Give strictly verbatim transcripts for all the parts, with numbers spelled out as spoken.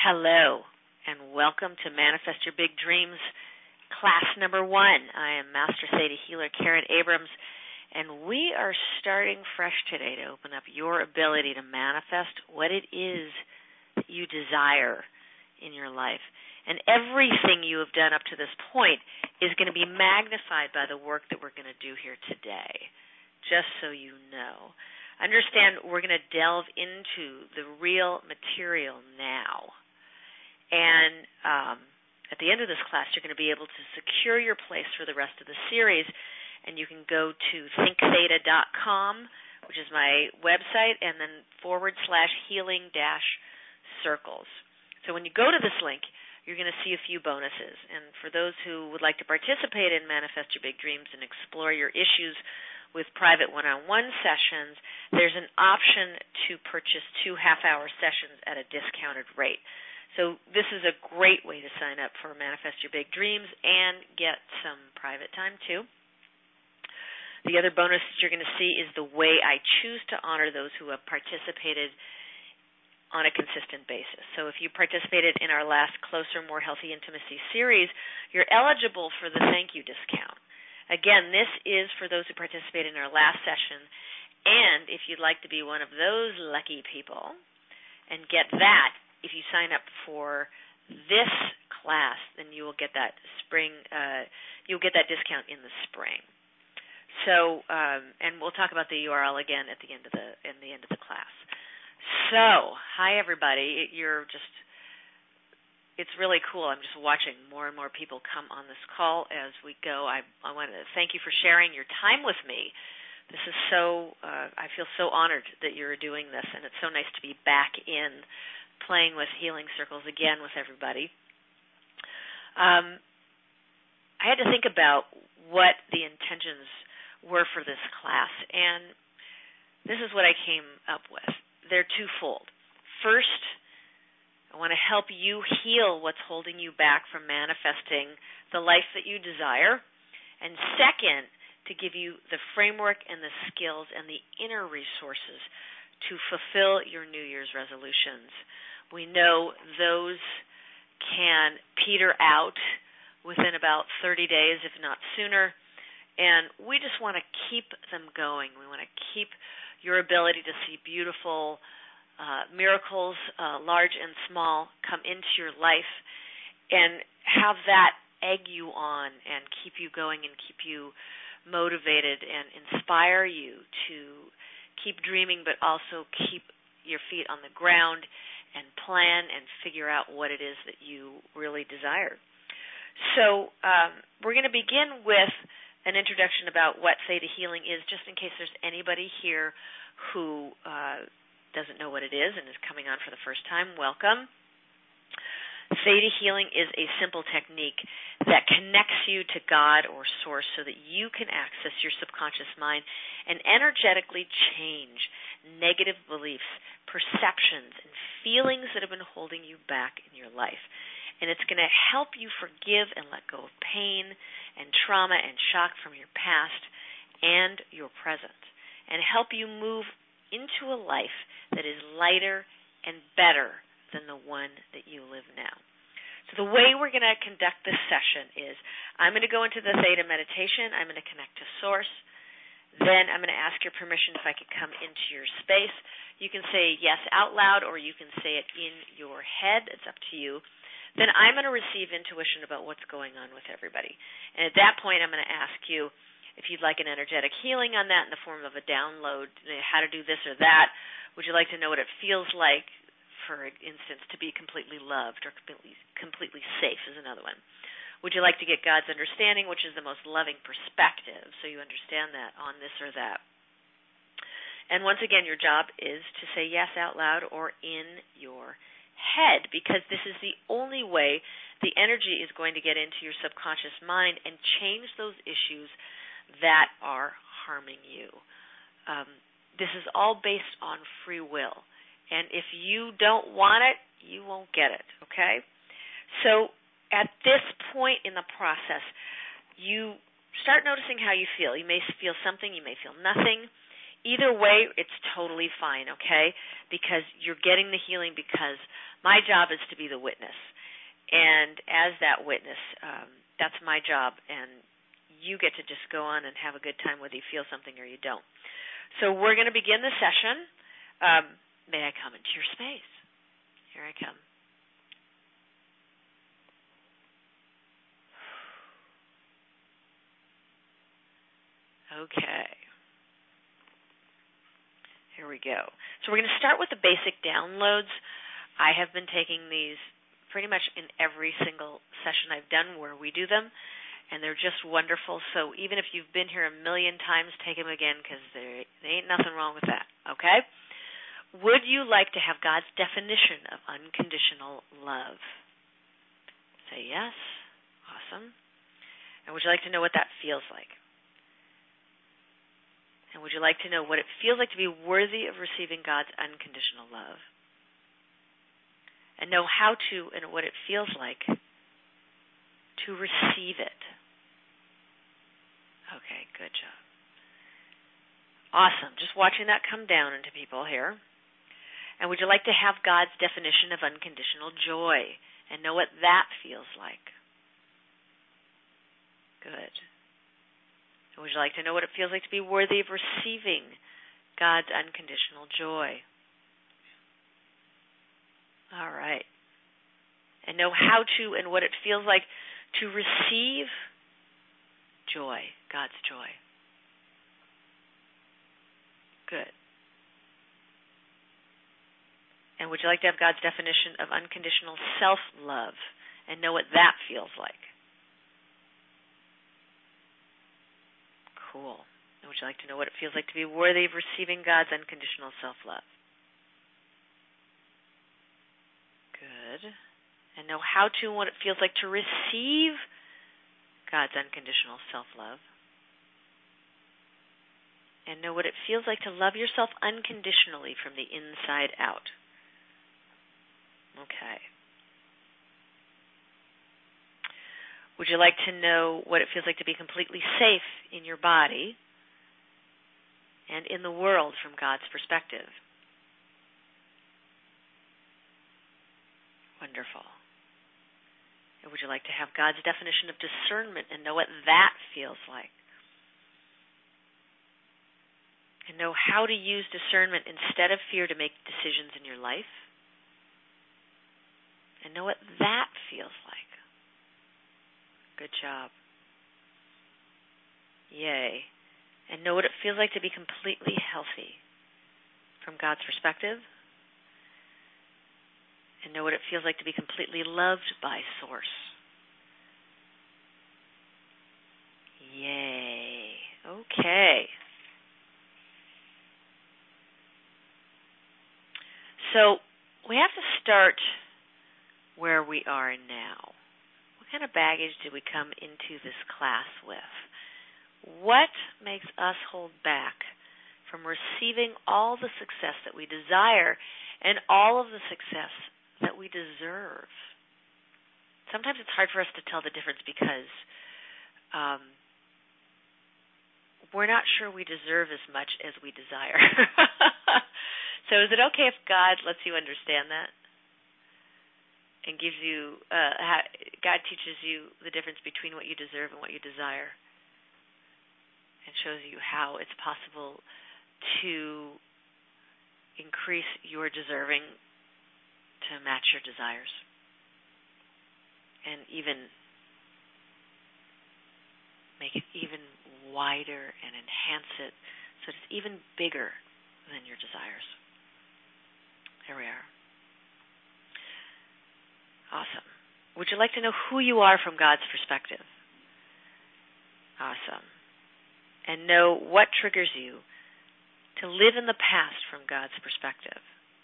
Hello, and welcome to Manifest Your Big Dreams, class number one. I am Master Theta Healer Karen Abrams, and we are starting fresh today to open up your ability to manifest what it is that you desire in your life. And everything you have done up to this point is going to be magnified by the work that we're going to do here today, just so you know. Understand, we're going to delve into the real material now. And um, at the end of this class, you're going to be able to secure your place for the rest of the series, and you can go to think theta dot com, which is my website, and then forward slash healing dash circles. So when you go to this link, you're going to see a few bonuses. And for those who would like to participate in Manifest Your Big Dreams and explore your issues with private one-on-one sessions, there's an option to purchase two half-hour sessions at a discounted rate. So this is a great way to sign up for Manifest Your Big Dreams and get some private time too. The other bonus that you're going to see is the way I choose to honor those who have participated on a consistent basis. So if you participated in our last Closer, More Healthy Intimacy series, you're eligible for the thank you discount. Again, this is for those who participated in our last session, and if you'd like to be one of those lucky people and get that, if you sign up for this class, then you will get that spring. Uh, you'll get that discount in the spring. So, um, and we'll talk about the U R L again at the end of the in the end of the class. So, hi everybody. You're just. It's really cool. I'm just watching more and more people come on this call as we go. I, I want to thank you for sharing your time with me. This is so. Uh, I feel so honored that you're doing this, and it's so nice to be back in playing with healing circles again with everybody. Um, I had to think about what the intentions were for this class, and this is what I came up with. They're twofold. First, I want to help you heal what's holding you back from manifesting the life that you desire, and second, to give you the framework and the skills and the inner resources to fulfill your New Year's resolutions. We know those can peter out within about thirty days, if not sooner, and we just want to keep them going. We want to keep your ability to see beautiful uh, miracles, uh, large and small, come into your life and have that egg you on and keep you going and keep you motivated and inspire you to keep dreaming, but also keep your feet on the ground and plan and figure out what it is that you really desire. So um, we're going to begin with an introduction about what Theta Healing is, just in case there's anybody here who uh, doesn't know what it is and is coming on for the first time. Welcome. Theta Healing is a simple technique that connects you to God or Source so that you can access your subconscious mind and energetically change negative beliefs, perceptions, and feelings that have been holding you back in your life. And it's going to help you forgive and let go of pain and trauma and shock from your past and your present, and help you move into a life that is lighter and better than the one that you live now. So the way we're going to conduct this session is I'm going to go into the Theta meditation. I'm going to connect to Source. Then I'm going to ask your permission if I could come into your space. You can say yes out loud, or you can say it in your head. It's up to you. Then I'm going to receive intuition about what's going on with everybody. And at that point, I'm going to ask you if you'd like an energetic healing on that in the form of a download, how to do this or that. Would you like to know what it feels like, for instance, to be completely loved or completely, completely safe is another one. Would you like to get God's understanding, which is the most loving perspective, so you understand that on this or that? And once again, your job is to say yes out loud or in your head, because this is the only way the energy is going to get into your subconscious mind and change those issues that are harming you. Um, this is all based on free will. And if you don't want it, you won't get it, okay? So at this point in the process, you start noticing how you feel. You may feel something, you may feel nothing. Either way, it's totally fine, okay? Because you're getting the healing because My job is to be the witness. And as that witness, um, that's my job. And you get to just go on and have a good time whether you feel something or you don't. So we're going to begin the session. Um, may I come into your space? Here I come. Okay. Here we go. So we're going to start with the basic downloads. I have been taking these pretty much in every single session I've done where we do them, and they're just wonderful. So even if you've been here a million times, take them again because there ain't nothing wrong with that, okay? Would you like to have God's definition of unconditional love? Say yes. Awesome. And would you like to know what that feels like? And would you like to know what it feels like to be worthy of receiving God's unconditional love? And know how to and what it feels like to receive it. Okay, good job. Awesome. Just watching that come down into people here. And would you like to have God's definition of unconditional joy and know what that feels like? Good. And would you like to know what it feels like to be worthy of receiving God's unconditional joy? All right. And know how to and what it feels like to receive joy, God's joy. Good. And would you like to have God's definition of unconditional self-love and know what that feels like? Cool. And would you like to know what it feels like to be worthy of receiving God's unconditional self-love? Good. And know how to and what it feels like to receive God's unconditional self-love. And know what it feels like to love yourself unconditionally from the inside out. Okay. Would you like to know what it feels like to be completely safe in your body and in the world from God's perspective? Wonderful. And would you like to have God's definition of discernment and know what that feels like? And know how to use discernment instead of fear to make decisions in your life? And know what that feels like? Good job. Yay. And know what it feels like to be completely healthy from God's perspective. And know what it feels like to be completely loved by Source. Yay. Okay. So we have to start where we are now. What kind of baggage did we come into this class with? What makes us hold back from receiving all the success that we desire and all of the success that we deserve? Sometimes it's hard for us to tell the difference because um, we're not sure we deserve as much as we desire. So is it okay if God lets you understand that? And gives you, uh, God teaches you the difference between what you deserve and what you desire, and shows you how it's possible to increase your deserving to match your desires, and even make it even wider and enhance it so it's even bigger than your desires. Here we are. Awesome. Would you like to know who you are from God's perspective? Awesome. And know what triggers you to live in the past from God's perspective.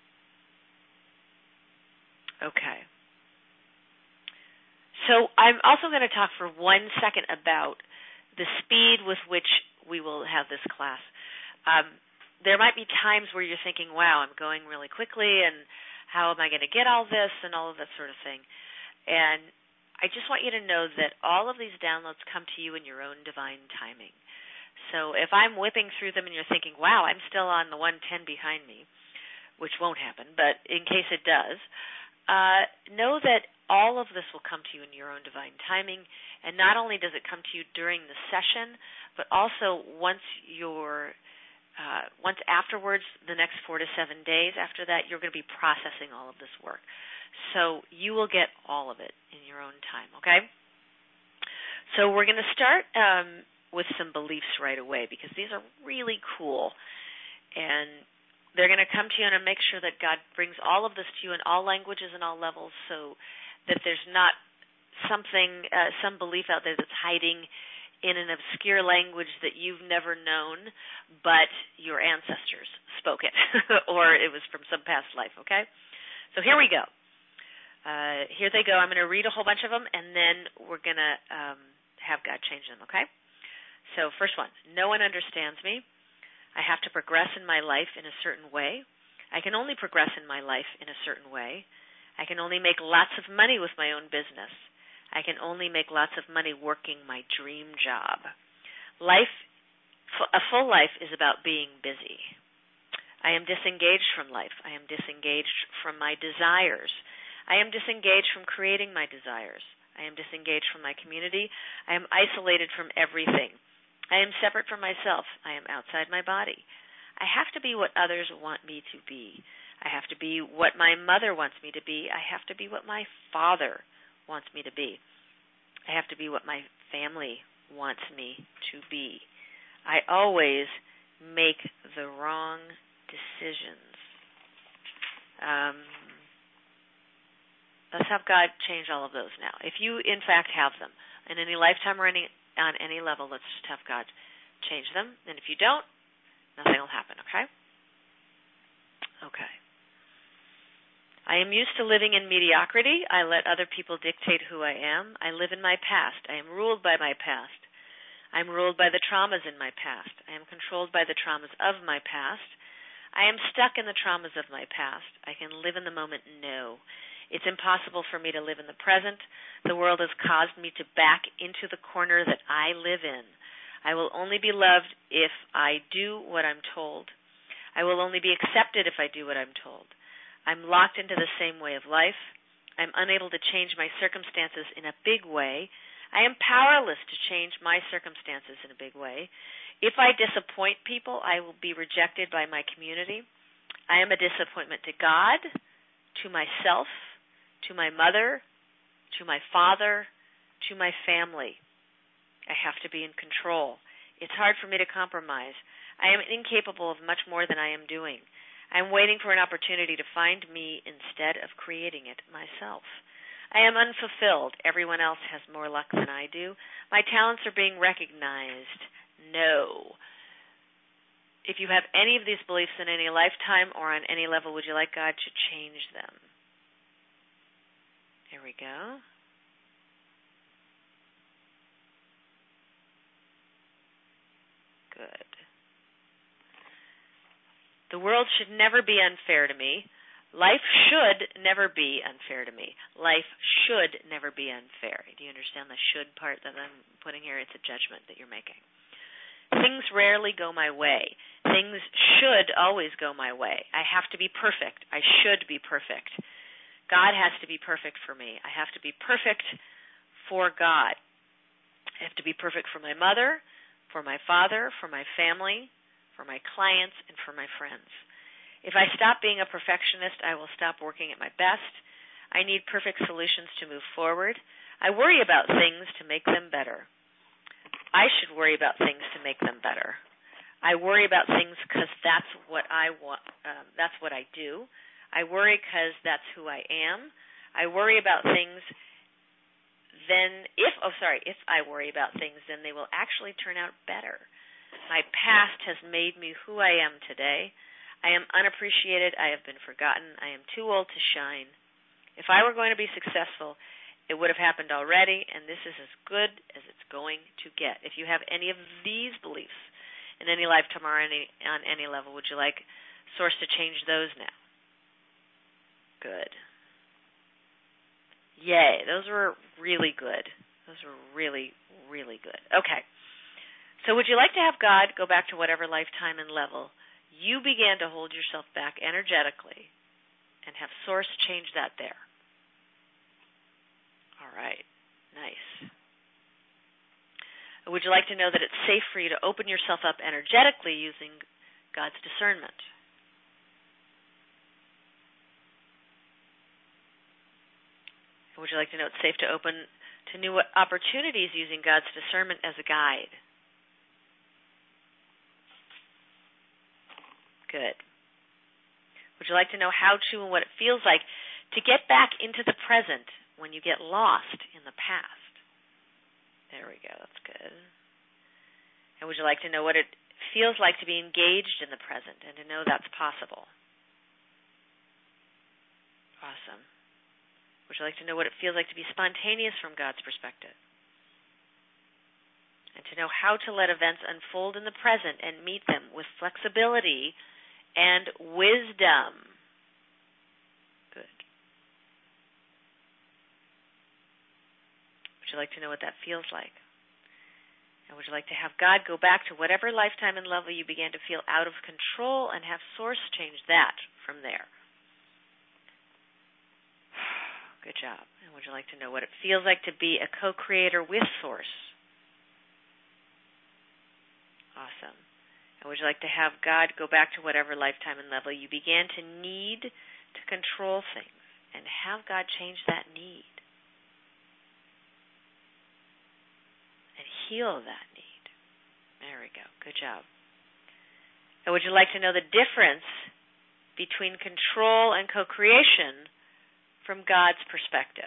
Okay. So I'm also going to talk for one second about the speed with which we will have this class. Um, there might be times where you're thinking, wow, I'm going really quickly, and how am I going to get all this and all of that sort of thing? And I just want you to know that all of these downloads come to you in your own divine timing. So if I'm whipping through them and you're thinking, wow, I'm still on the one ten behind me, which won't happen, but in case it does, uh, know that all of this will come to you in your own divine timing, and not only does it come to you during the session, but also once you're uh, once afterwards, the next four to seven days after that, you're going to be processing all of this work. So you will get all of it in your own time, okay? So we're going to start um, with some beliefs right away, because these are really cool, and they're going to come to you, and make sure that God brings all of this to you in all languages and all levels, so that there's not something, uh, some belief out there that's hiding in an obscure language that you've never known, but your ancestors spoke it, or it was from some past life, okay? So here we go. Uh, here they go. I'm going to read a whole bunch of them, and then we're going to um, have God change them, okay? So first one, no one understands me. I have to progress in my life in a certain way. I can only progress in my life in a certain way. I can only make lots of money with my own business. I can only make lots of money working my dream job. Life, a full life is about being busy. I am disengaged from life. I am disengaged from my desires. I am disengaged from creating my desires. I am disengaged from my community. I am isolated from everything. I am separate from myself. I am outside my body. I have to be what others want me to be. I have to be what my mother wants me to be. I have to be what my father wants me to be. I have to be what my family wants me to be. I always make the wrong decisions. Um, let's have God change all of those now. If you, in fact, have them in any lifetime or any on any level, let's just have God change them. And if you don't, nothing will happen, okay? Okay. I am used to living in mediocrity. I let other people dictate who I am. I live in my past. I am ruled by my past. I am ruled by the traumas in my past. I am controlled by the traumas of my past. I am stuck in the traumas of my past. I can live in the moment? No. It's impossible for me to live in the present. The world has caused me to back into the corner that I live in. I will only be loved if I do what I'm told. I will only be accepted if I do what I'm told. I'm locked into the same way of life. I'm unable to change my circumstances in a big way. I am powerless to change my circumstances in a big way. If I disappoint people, I will be rejected by my community. I am a disappointment to God, to myself, to my mother, to my father, to my family. I have to be in control. It's hard for me to compromise. I am incapable of much more than I am doing. I'm waiting for an opportunity to find me instead of creating it myself. I am unfulfilled. Everyone else has more luck than I do. My talents are being recognized. No. If you have any of these beliefs in any lifetime or on any level, would you like God to change them? Here we go. Good. The world should never be unfair to me. Life should never be unfair to me. Life should never be unfair. Do you understand the should part that I'm putting here? It's a judgment that you're making. Things rarely go my way. Things should always go my way. I have to be perfect. I should be perfect. God has to be perfect for me. I have to be perfect for God. I have to be perfect for my mother, for my father, for my family, for my clients, and for my friends. If I stop being a perfectionist, I will stop working at my best. I need perfect solutions to move forward. I worry about things to make them better. I should worry about things to make them better. I worry about things because that's what I want. Um, that's what I do. I worry because that's who I am. I worry about things. Then, if oh sorry, if I worry about things, then they will actually turn out better. My past has made me who I am today. I am unappreciated. I have been forgotten. I am too old to shine. If I were going to be successful, it would have happened already, and this is as good as it's going to get. If you have any of these beliefs in any lifetime or any, on any level, would you like Source to change those now? Good. Yay. Those were really good. Those were really, really good. Okay. So would you like to have God go back to whatever lifetime and level you began to hold yourself back energetically and have Source change that there? All right. Nice. Would you like to know that it's safe for you to open yourself up energetically using God's discernment? Would you like to know it's safe to open to new opportunities using God's discernment as a guide? Good. Would you like to know how to and what it feels like to get back into the present when you get lost in the past? There we go. That's good. And would you like to know what it feels like to be engaged in the present and to know that's possible? Awesome. Would you like to know what it feels like to be spontaneous from God's perspective? And to know how to let events unfold in the present and meet them with flexibility and wisdom. Good. Would you like to know what that feels like? And would you like to have God go back to whatever lifetime and level you began to feel out of control and have Source change that from there? Good job. And would you like to know what it feels like to be a co-creator with Source? Awesome. And would you like to have God go back to whatever lifetime and level you began to need to control things and have God change that need and heal that need? There we go. Good job. And would you like to know the difference between control and co-creation from God's perspective?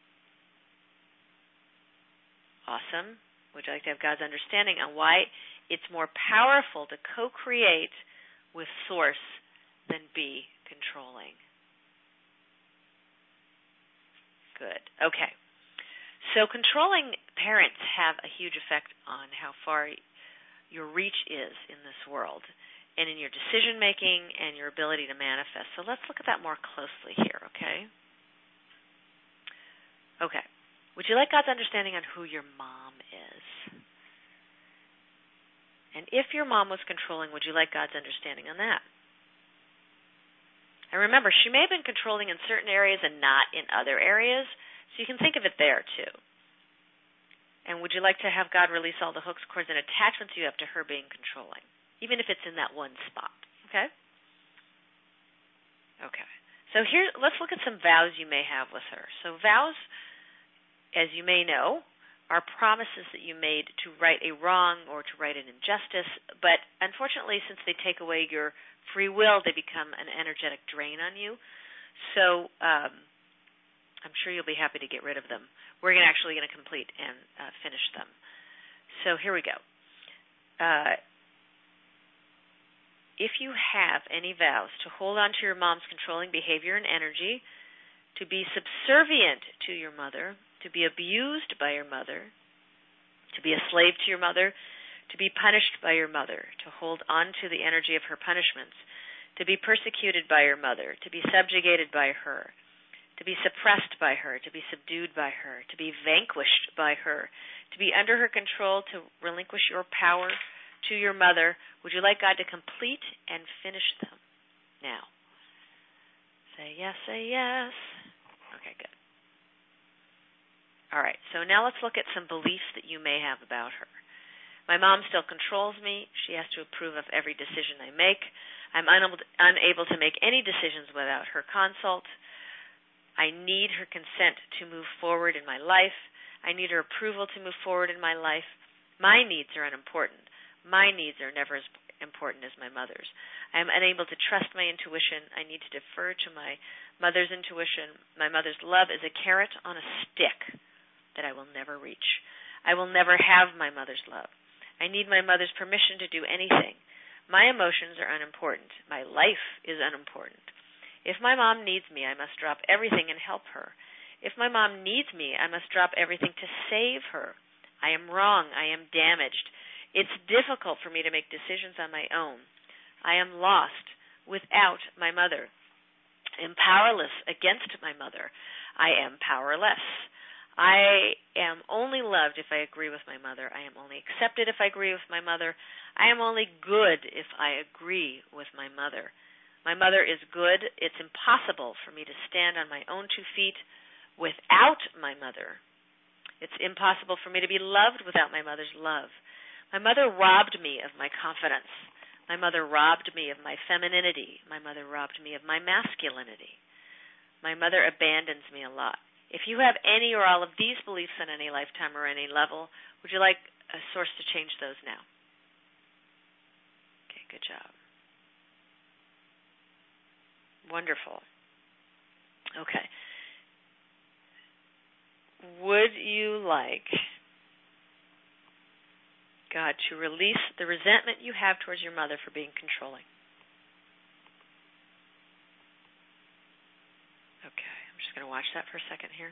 Awesome. Would you like to have God's understanding on why it's more powerful to co-create with Source than be controlling? Good. Okay. So controlling parents have a huge effect on how far your reach is in this world and in your decision making and your ability to manifest. So let's look at that more closely here, okay? Okay. Would you like God's understanding on who your mom is? And if your mom was controlling, would you like God's understanding on that? And remember, she may have been controlling in certain areas and not in other areas, so you can think of it there too. And would you like to have God release all the hooks, cords, and attachments you have to her being controlling, even if it's in that one spot? Okay? Okay. So here, let's look at some vows you may have with her. So vows, as you may know, are promises that you made to right a wrong or to right an injustice, but unfortunately, since they take away your free will, they become an energetic drain on you. So um, I'm sure you'll be happy to get rid of them. We're gonna actually going to complete and uh, finish them. So here we go. Uh, if you have any vows to hold on to your mom's controlling behavior and energy, to be subservient to your mother, to be abused by your mother, to be a slave to your mother, to be punished by your mother, to hold on to the energy of her punishments, to be persecuted by your mother, to be subjugated by her, to be suppressed by her, to be subdued by her, to be vanquished by her, to be under her control, to relinquish your power to your mother, would you like God to complete and finish them now? Say yes, say yes. Okay, good. All right, so now let's look at some beliefs that you may have about her. My mom still controls me. She has to approve of every decision I make. I'm unable to, unable to make any decisions without her consult. I need her consent to move forward in my life. I need her approval to move forward in my life. My needs are unimportant. My needs are never as important as my mother's. I am unable to trust my intuition. I need to defer to my mother's intuition. My mother's love is a carrot on a stick that I will never reach. I will never have my mother's love. I need my mother's permission to do anything. My emotions are unimportant. My life is unimportant. If my mom needs me, I must drop everything and help her. If my mom needs me, I must drop everything to save her. I am wrong. I am damaged. It's difficult for me to make decisions on my own. I am lost without my mother. I am powerless against my mother. I am powerless. I am only loved if I agree with my mother. I am only accepted if I agree with my mother. I am only good if I agree with my mother. My mother is good. It's impossible for me to stand on my own two feet without my mother. It's impossible for me to be loved without my mother's love. My mother robbed me of my confidence. My mother robbed me of my femininity. My mother robbed me of my masculinity. My mother abandons me a lot. If you have any or all of these beliefs in any lifetime or any level, would you like a source to change those now? Okay, good job. Wonderful. Okay. Would you like God to release the resentment you have towards your mother for being controlling? Okay, I'm just going to watch that for a second here.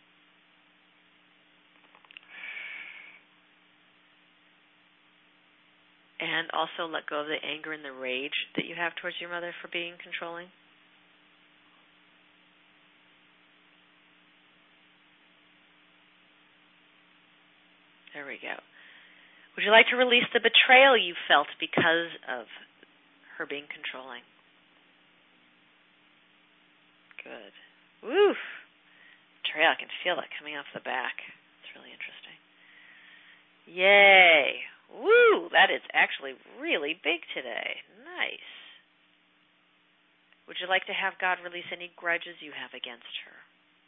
And also let go of the anger and the rage that you have towards your mother for being controlling. There we go. Would you like to release the betrayal you felt because of her being controlling? Good. Woo! Betrayal, I can feel that coming off the back. It's really interesting. Yay! Woo! That is actually really big today. Nice. Would you like to have God release any grudges you have against her?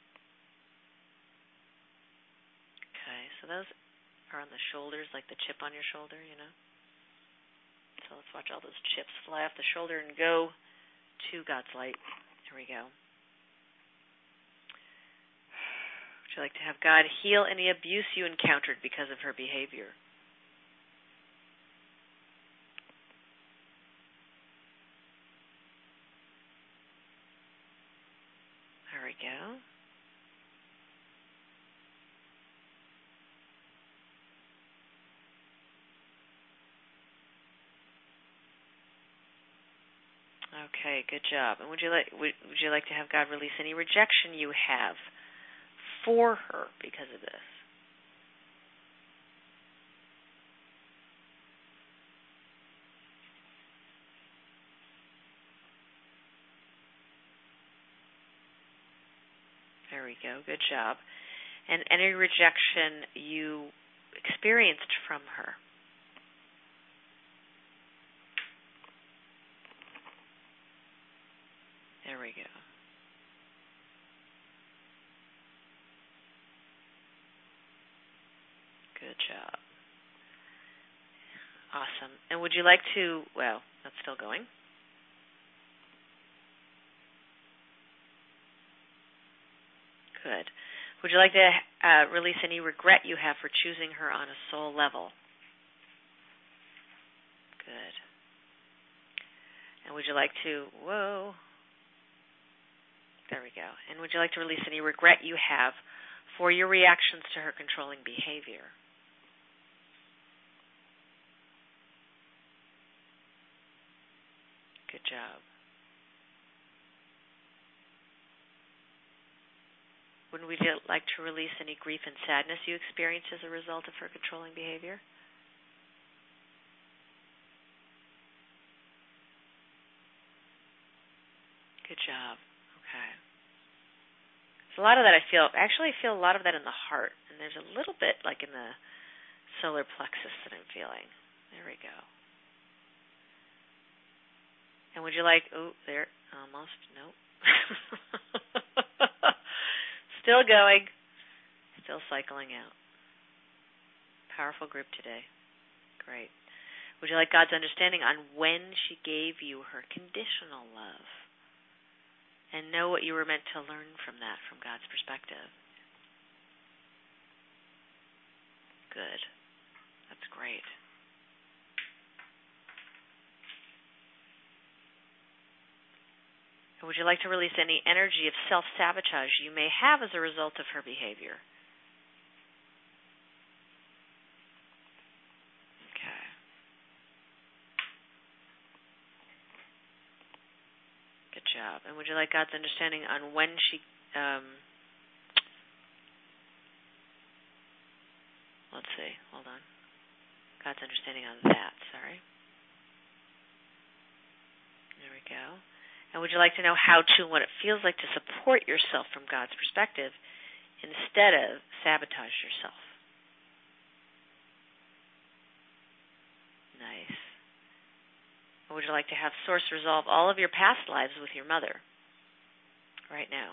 Okay, so those are on the shoulders, like the chip on your shoulder, you know? So let's watch all those chips fly off the shoulder and go to God's light. Here we go. Would you like to have God heal any abuse you encountered because of her behavior? There we go. Okay, good job. And would you like would, would you like to have God release any rejection you have for her because of this? There we go. Good job. And any rejection you experienced from her? There we go. Good job. Awesome. And would you like to, well, that's still going. Good. Would you like to uh, release any regret you have for choosing her on a soul level? Good. And would you like to, whoa, there we go. And would you like to release any regret you have for your reactions to her controlling behavior? Good job. Wouldn't we like to release any grief and sadness you experienced as a result of her controlling behavior? Good job. Okay. So a lot of that I feel, actually I feel a lot of that in the heart, and there's a little bit like in the solar plexus that I'm feeling. There we go. And would you like, oh, there, almost, nope. Still going. Still cycling out. Powerful group today. Great. Would you like God's understanding on when she gave you her conditional love? And know what you were meant to learn from that, from God's perspective. Good. That's great. And would you like to release any energy of self-sabotage you may have as a result of her behavior? Okay. Good job. And would you like God's understanding on when she, um, let's see, hold on. God's understanding on that, sorry. There we go. And would you like to know how to and what it feels like to support yourself from God's perspective instead of sabotage yourself? Nice. Or would you like to have Source resolve all of your past lives with your mother right now?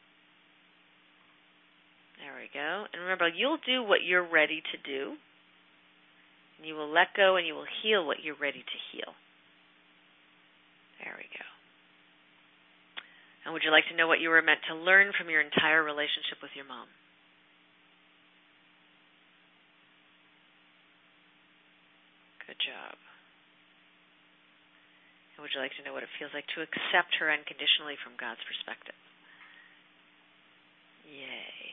There we go. And remember, you'll do what you're ready to do, and you will let go and you will heal what you're ready to heal. There we go. And would you like to know what you were meant to learn from your entire relationship with your mom? Good job. And would you like to know what it feels like to accept her unconditionally from God's perspective? Yay.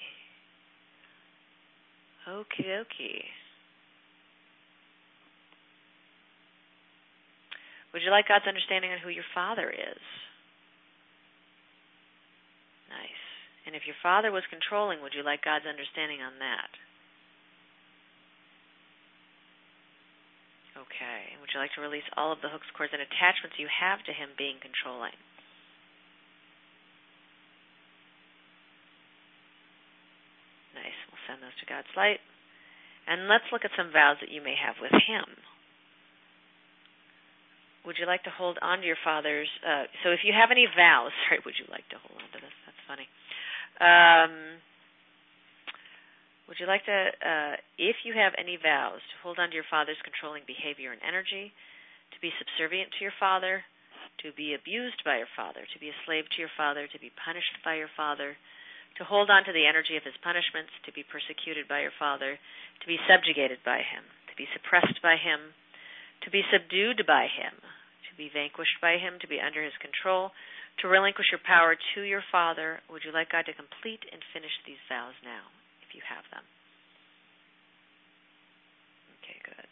Okie dokie. Would you like God's understanding on who your father is? Nice. And if your father was controlling, would you like God's understanding on that? Okay. And would you like to release all of the hooks, cords, and attachments you have to him being controlling? Nice. We'll send those to God's light. And let's look at some vows that you may have with him. Would you like to hold on to your father's... Uh, so if you have any vows... Sorry, would you like to hold on to this? That's funny. Um... Would you like to, uh, if you have any vows, to hold on to your father's controlling behavior and energy, to be subservient to your father, to be abused by your father, to be a slave to your father, to be punished by your father, to hold on to the energy of his punishments, to be persecuted by your father, to be subjugated by him, to be suppressed by him, to be subdued by him, to be vanquished by him, to be under his control, to relinquish your power to your father? Would you like God to complete and finish these vows now, if you have them? Okay, good.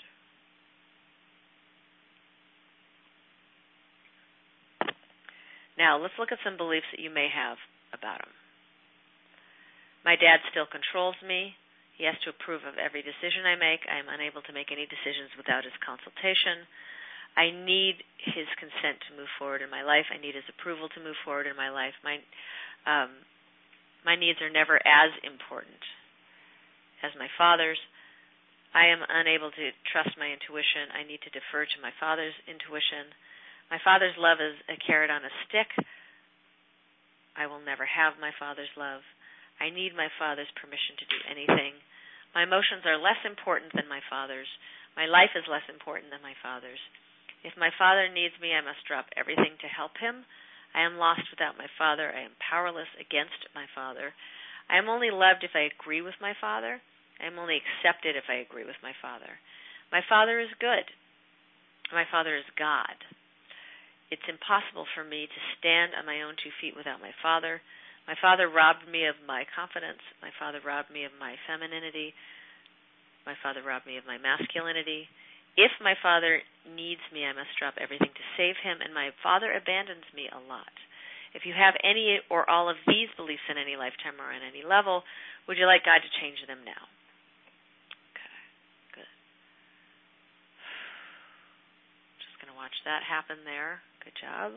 Now, let's look at some beliefs that you may have about him. My dad still controls me. He has to approve of every decision I make. I am unable to make any decisions without his consultation. I need his consent to move forward in my life. I need his approval to move forward in my life. My, um, my needs are never as important as my father's. I am unable to trust my intuition. I need to defer to my father's intuition. My father's love is a carrot on a stick. I will never have my father's love. I need my father's permission to do anything. My emotions are less important than my father's. My life is less important than my father's. If my father needs me, I must drop everything to help him. I am lost without my father. I am powerless against my father. I am only loved if I agree with my father. I am only accepted if I agree with my father. My father is good. My father is God. It's impossible for me to stand on my own two feet without my father. My father robbed me of my confidence. My father robbed me of my femininity. My father robbed me of my masculinity. If my father needs me, I must drop everything to save him, and my father abandons me a lot. If you have any or all of these beliefs in any lifetime or on any level, would you like God to change them now? Okay, good. Just going to watch that happen there. Good job.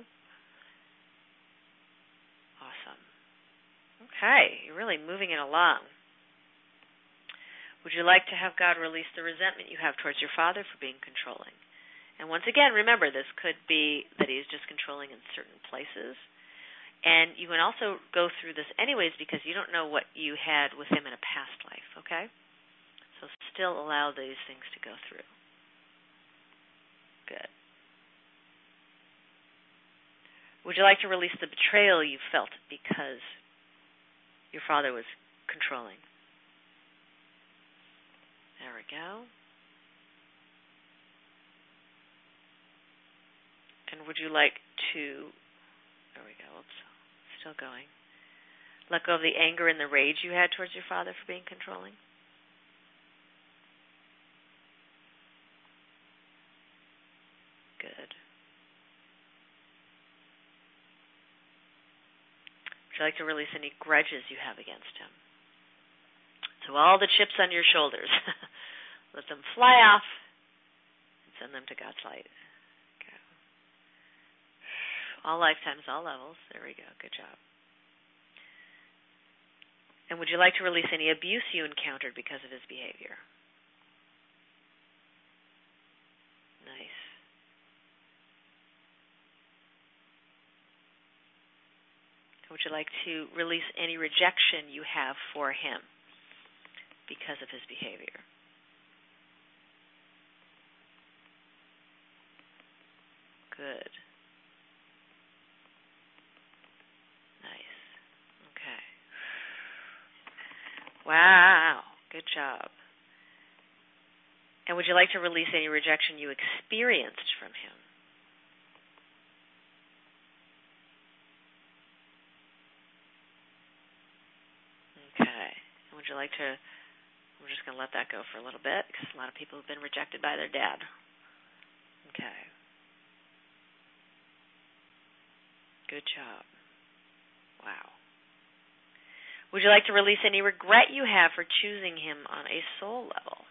Awesome. Okay, you're really moving it along. Would you like to have God release the resentment you have towards your father for being controlling? And once again, remember, this could be that he's just controlling in certain places. And you can also go through this anyways because you don't know what you had with him in a past life, okay? So still allow these things to go through. Good. Would you like to release the betrayal you felt because your father was controlling? There we go. And would you like to, there we go, oops, still going. Let go of the anger and the rage you had towards your father for being controlling? Good. Would you like to release any grudges you have against him? So all the chips on your shoulders, let them fly off and send them to God's light. Okay. All lifetimes, all levels. There we go. Good job. And would you like to release any abuse you encountered because of his behavior? Nice. Would you like to release any rejection you have for him because of his behavior? Good. Nice. Okay. Wow. Good job. And would you like to release any rejection you experienced from him? Okay. And would you like to, we're just going to let that go for a little bit because a lot of people have been rejected by their dad. Okay. Good job. Wow. Would you like to release any regret you have for choosing him on a soul level?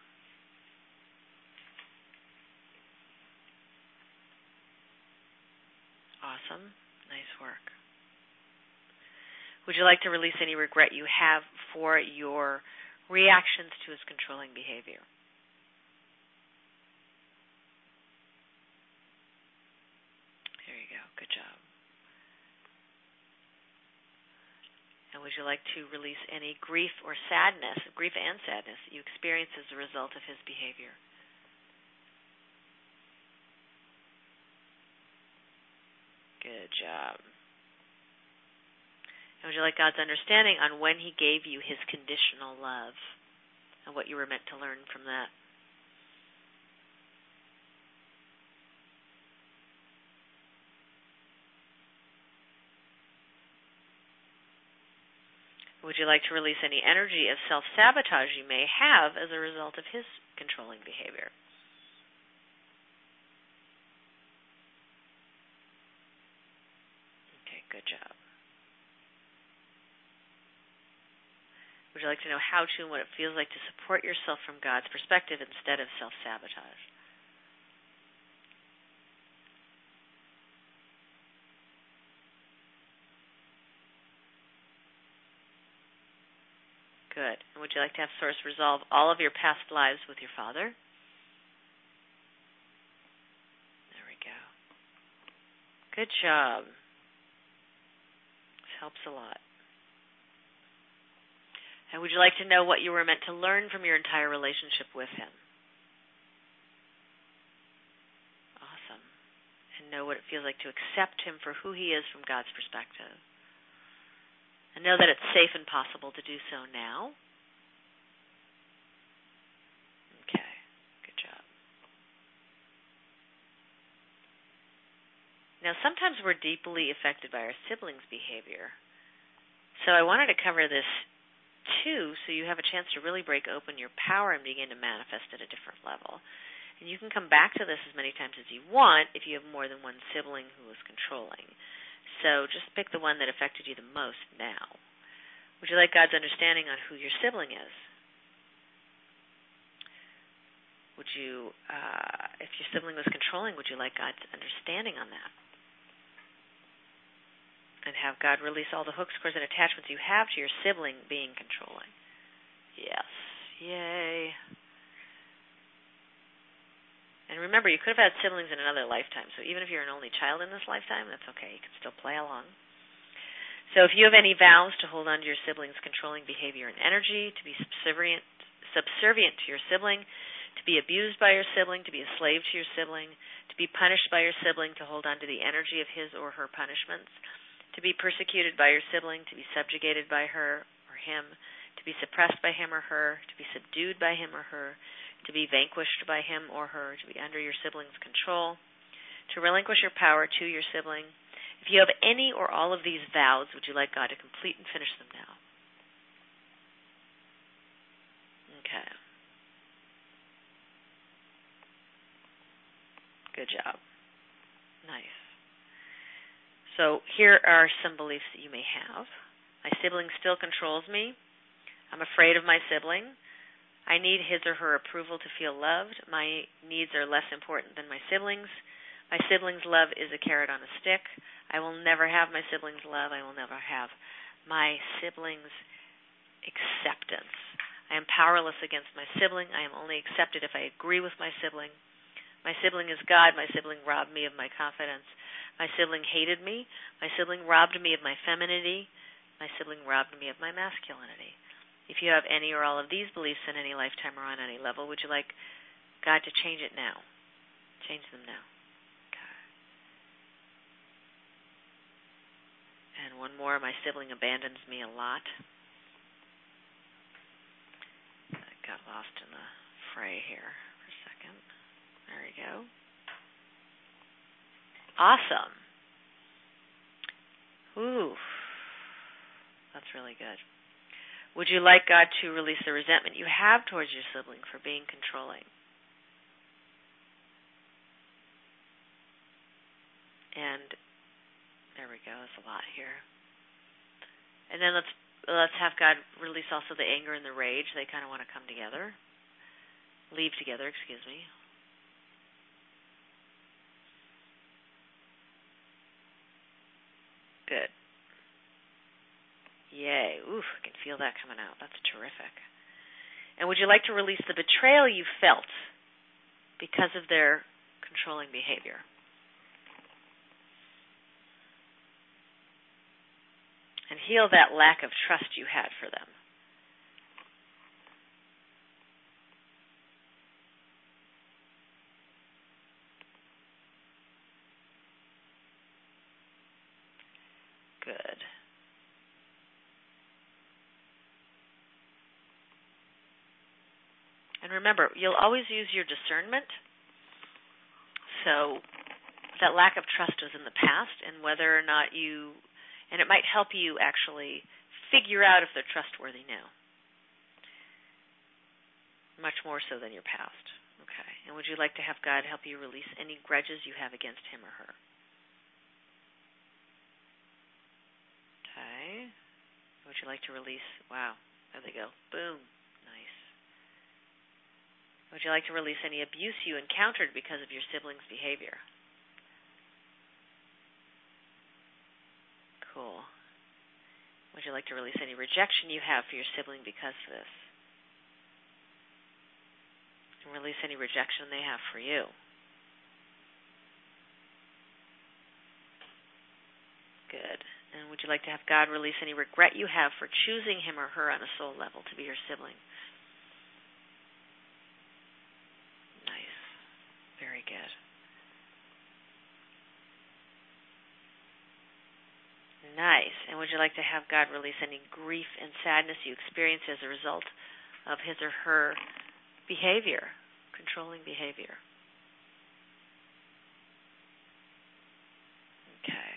Awesome. Nice work. Would you like to release any regret you have for your reactions to his controlling behavior? There you go. Good job. And would you like to release any grief or sadness, grief and sadness that you experience as a result of his behavior? Good job. And would you like God's understanding on when he gave you his conditional love and what you were meant to learn from that? Would you like to release any energy of self-sabotage you may have as a result of his controlling behavior? Okay, good job. Would you like to know how to and what it feels like to support yourself from God's perspective instead of self-sabotage? Good. And would you like to have Source resolve all of your past lives with your father? There we go. Good job. This helps a lot. And would you like to know what you were meant to learn from your entire relationship with him? Awesome. And know what it feels like to accept him for who he is from God's perspective. And know that it's safe and possible to do so now. Okay, good job. Now, sometimes we're deeply affected by our siblings' behavior. So I wanted to cover this too, so you have a chance to really break open your power and begin to manifest at a different level. And you can come back to this as many times as you want if you have more than one sibling who is controlling. So just pick the one that affected you the most now. Would you like God's understanding on who your sibling is? Would you, uh, if your sibling was controlling, would you like God's understanding on that? And have God release all the hooks, cords, and attachments you have to your sibling being controlling. Yes. Yay. And remember, you could have had siblings in another lifetime, so even if you're an only child in this lifetime, that's okay. You can still play along. So if you have any vows to hold on to your sibling's controlling behavior and energy, to be subservient, subservient to your sibling, to be abused by your sibling, to be a slave to your sibling, to be punished by your sibling, to hold on to the energy of his or her punishments, to be persecuted by your sibling, to be subjugated by her or him, to be suppressed by him or her, to be subdued by him or her, to be vanquished by him or her, to be under your sibling's control, to relinquish your power to your sibling. If you have any or all of these vows, would you like God to complete and finish them now? Okay. Good job. Nice. So here are some beliefs that you may have. My sibling still controls me. I'm afraid of my sibling. I need his or her approval to feel loved. My needs are less important than my siblings. My sibling's love is a carrot on a stick. I will never have my sibling's love. I will never have my sibling's acceptance. I am powerless against my sibling. I am only accepted if I agree with my sibling. My sibling is God. My sibling robbed me of my confidence. My sibling hated me. My sibling robbed me of my femininity. My sibling robbed me of my masculinity. If you have any or all of these beliefs in any lifetime or on any level, would you like God to change it now? Change them now. Okay. And one more. My sibling abandons me a lot. I got lost in the fray here for a second. There we go. Awesome. Ooh. That's really good. Would you like God to release the resentment you have towards your sibling for being controlling? And there we go. That's a lot here. And then let's let's have God release also the anger and the rage. They kind of want to come together. Leave together, excuse me. Good. Yay. Ooh, I can feel that coming out. That's terrific. And would you like to release the betrayal you felt because of their controlling behavior? And heal that lack of trust you had for them. Good. And remember, you'll always use your discernment. So that lack of trust was in the past, and whether or not you, and it might help you actually figure out if they're trustworthy now. Much more so than your past. Okay. And would you like to have God help you release any grudges you have against him or her? Okay. Would you like to release, wow, there they go. Boom. Nice. Would you like to release any abuse you encountered because of your sibling's behavior? Cool. Would you like to release any rejection you have for your sibling because of this? And release any rejection they have for you. Good. And would you like to have God release any regret you have for choosing him or her on a soul level to be your sibling? Nice. Very good. Nice. And would you like to have God release any grief and sadness you experience as a result of his or her behavior, controlling behavior? Okay.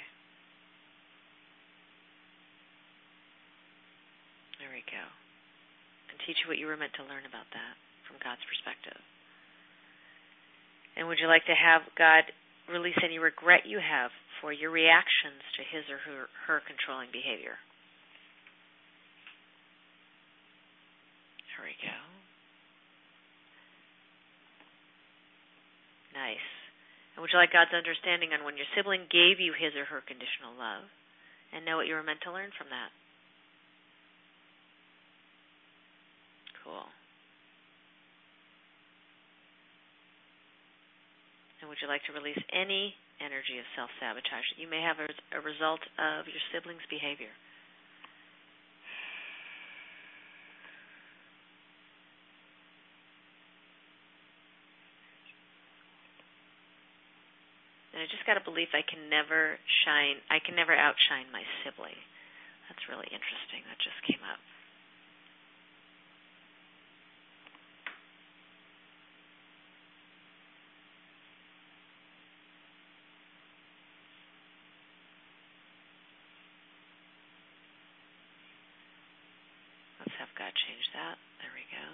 There we go. And teach you what you were meant to learn about that from God's perspective. And would you like to have God release any regret you have for your reactions to his or her, her controlling behavior? There we go. Nice. And would you like God's understanding on when your sibling gave you his or her conditional love, and know what you were meant to learn from that? Cool. And would you like to release any energy of self-sabotage that you may have as a result of your sibling's behavior? And I just got a belief I can never shine, I can never outshine my sibling. That's really interesting. That just came up. Let's have God change that. There we go.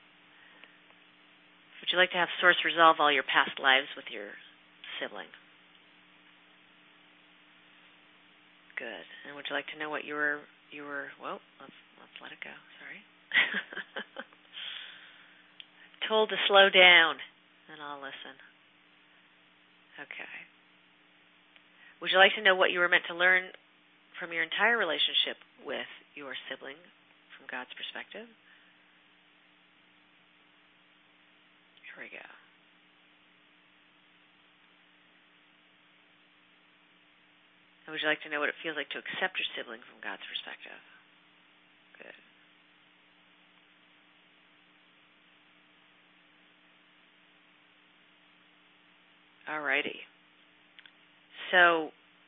Would you like to have Source resolve all your past lives with your sibling? Good. And would you like to know what you were, you were, whoa, let's, let's let it go. Sorry. I'm told to slow down, and I'll listen. Okay. Would you like to know what you were meant to learn from your entire relationship with your sibling from from God's perspective? Here we go. And would you like to know what it feels like to accept your sibling from God's perspective? Good. Alrighty. So,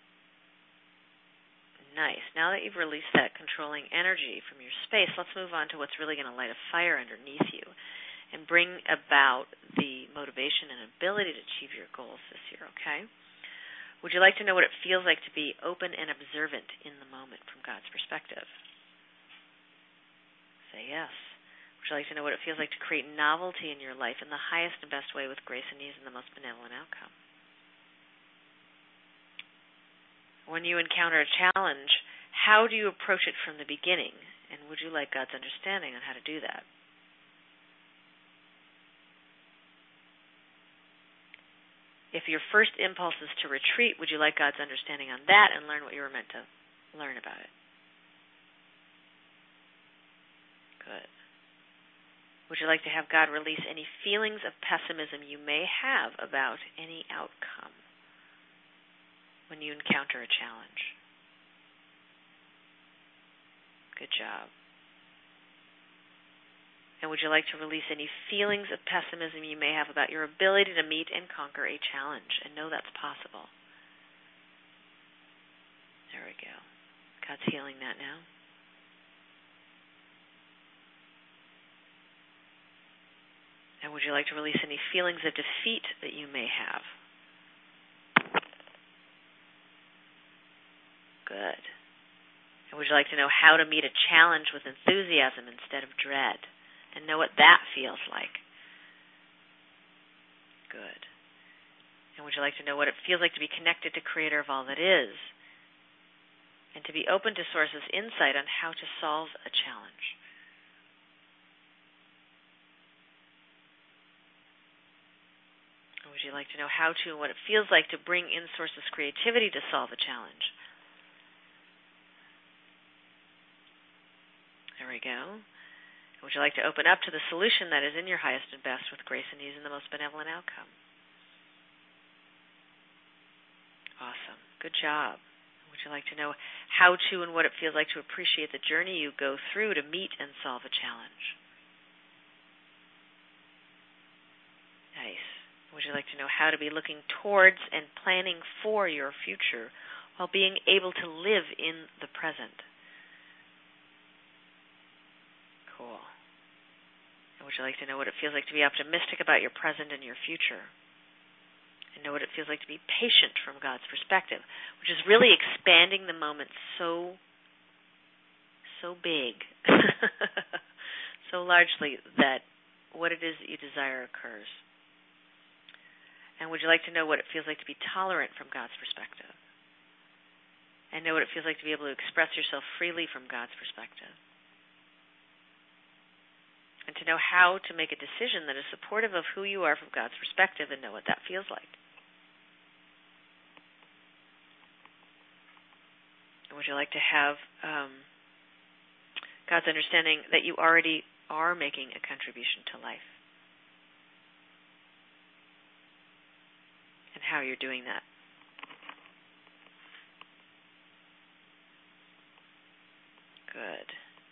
nice. Now that you've released that controlling energy from your space, let's move on to what's really going to light a fire underneath you and bring about the motivation and ability to achieve your goals this year, okay? Would you like to know what it feels like to be open and observant in the moment from God's perspective? Say yes. Would you like to know what it feels like to create novelty in your life in the highest and best way with grace and ease and the most benevolent outcome? When you encounter a challenge, how do you approach it from the beginning? And would you like God's understanding on how to do that? If your first impulse is to retreat, would you like God's understanding on that and learn what you were meant to learn about it? Good. Would you like to have God release any feelings of pessimism you may have about any outcome when you encounter a challenge? Good job. And would you like to release any feelings of pessimism you may have about your ability to meet and conquer a challenge and know that's possible? There we go. God's healing that now. And would you like to release any feelings of defeat that you may have? Good. And would you like to know how to meet a challenge with enthusiasm instead of dread? And know what that feels like? Good. And would you like to know what it feels like to be connected to Creator of all that is? And to be open to Source's insight on how to solve a challenge? Or would you like to know how to and what it feels like to bring in Source's creativity to solve a challenge? There we go. Would you like to open up to the solution that is in your highest and best with grace and ease and the most benevolent outcome? Awesome. Good job. Would you like to know how to and what it feels like to appreciate the journey you go through to meet and solve a challenge? Nice. Would you like to know how to be looking towards and planning for your future while being able to live in the present? Cool. And would you like to know what it feels like to be optimistic about your present and your future? And know what it feels like to be patient from God's perspective, which is really expanding the moment so, so big, so largely that what it is that you desire occurs. And would you like to know what it feels like to be tolerant from God's perspective? And know what it feels like to be able to express yourself freely from God's perspective? And to know how to make a decision that is supportive of who you are from God's perspective and know what that feels like. And would you like to have um, God's understanding that you already are making a contribution to life? And how you're doing that? Good.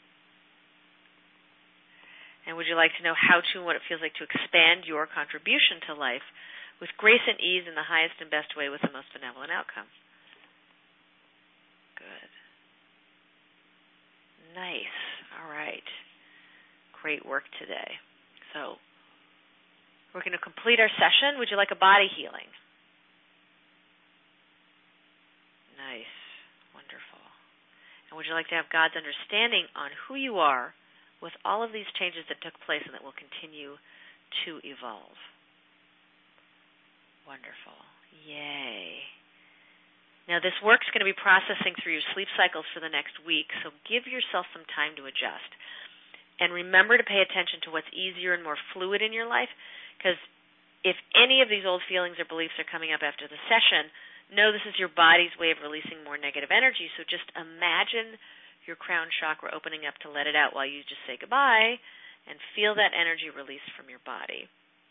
And would you like to know how to and what it feels like to expand your contribution to life with grace and ease in the highest and best way with the most benevolent outcome? Good. Nice. All right. Great work today. So, we're going to complete our session. Would you like a body healing? Nice. Wonderful. And would you like to have God's understanding on who you are with all of these changes that took place and that will continue to evolve? Wonderful. Yay. Now, this work's going to be processing through your sleep cycles for the next week, so give yourself some time to adjust. And remember to pay attention to what's easier and more fluid in your life, because if any of these old feelings or beliefs are coming up after the session, know this is your body's way of releasing more negative energy, so just imagine your crown chakra opening up to let it out while you just say goodbye and feel that energy release from your body.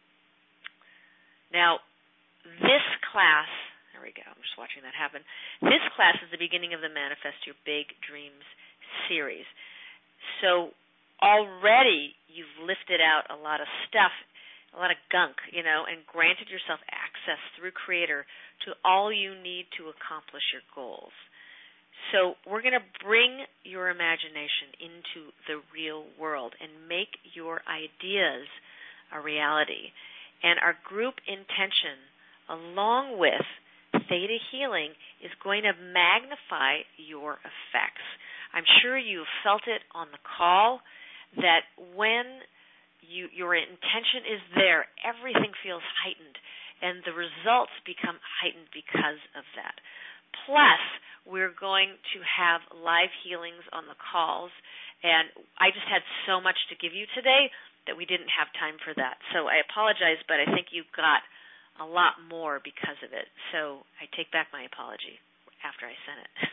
Now, this class, there we go, I'm just watching that happen. This class is the beginning of the Manifest Your Big Dreams series. So already you've lifted out a lot of stuff, a lot of gunk, you know, and granted yourself access through Creator to all you need to accomplish your goals. So we're going to bring your imagination into the real world and make your ideas a reality. And our group intention, along with Theta Healing, is going to magnify your effects. I'm sure you've felt it on the call that when you, your intention is there, everything feels heightened, and the results become heightened because of that. Plus, we're going to have live healings on the calls, and I just had so much to give you today that we didn't have time for that. So I apologize, but I think you got a lot more because of it. So I take back my apology after I sent it.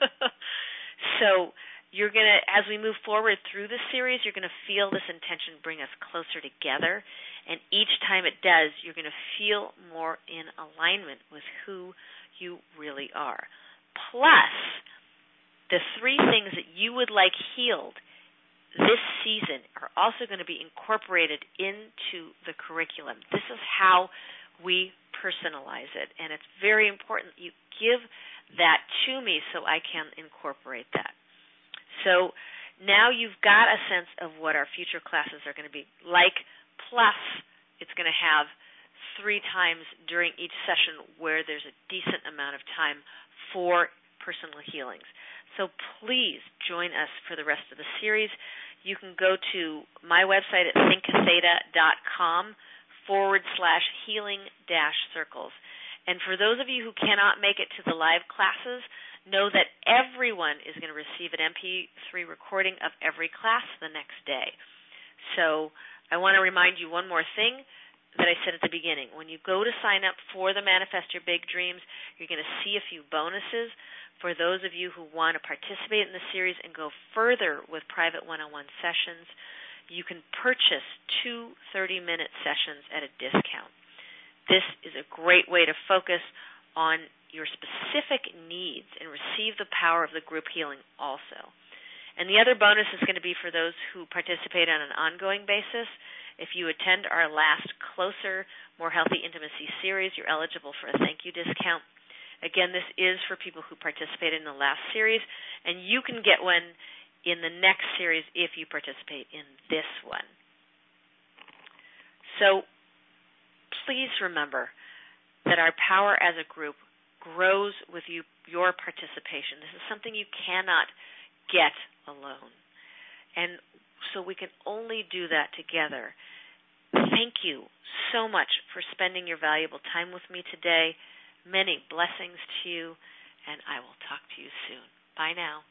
So you're going to, as we move forward through this series, you're going to feel this intention bring us closer together, and each time it does, you're going to feel more in alignment with who you really are. Plus, the three things that you would like healed this season are also going to be incorporated into the curriculum. This is how we personalize it, and it's very important you give that to me so I can incorporate that. So now you've got a sense of what our future classes are going to be like, plus it's going to have three times during each session where there's a decent amount of time for personal healings. So please join us for the rest of the series. You can go to my website at thinktheta.com forward slash healing dash circles. And for those of you who cannot make it to the live classes, know that everyone is going to receive an M P three recording of every class the next day. So I want to remind you one more thing that I said at the beginning. When you go to sign up for the Manifest Your Big Dreams, you're going to see a few bonuses for those of you who want to participate in the series and go further with private one-on-one sessions. You can purchase two thirty-minute sessions at a discount. This is a great way to focus on your specific needs and receive the power of the group healing also. And the other bonus is going to be for those who participate on an ongoing basis. If you attend our last Closer, More Healthy Intimacy series, you're eligible for a thank you discount. Again, this is for people who participated in the last series, and you can get one in the next series if you participate in this one. So please remember that our power as a group grows with you, your participation. This is something you cannot get alone. And so we can only do that together. Thank you so much for spending your valuable time with me today. Many blessings to you, and I will talk to you soon. Bye now.